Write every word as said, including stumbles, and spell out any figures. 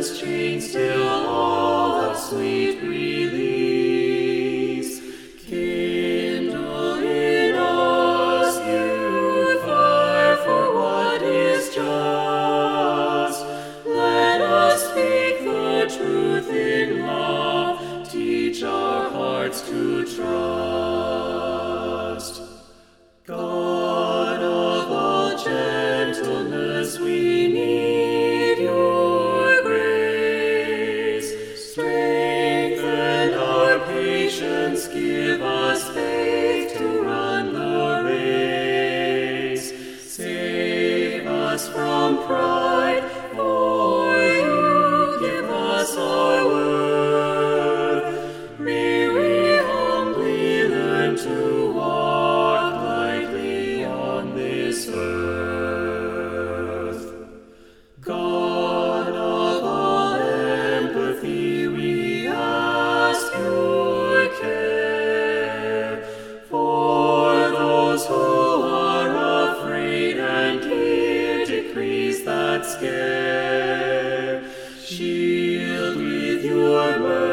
Sin's chains still all have sweet release. Kindle in us, you fire for what is just. Let us speak the truth in love, teach our hearts to trust. God of all gentleness, we need your grace. Strengthen our patience, give us faith to run the race. Save us from pride, for you give us our worth. May we humbly learn to walk lightly on this earth. God of all empathy, we ask your care for those who are afraid and hear decrees that scare. Shield with your mercy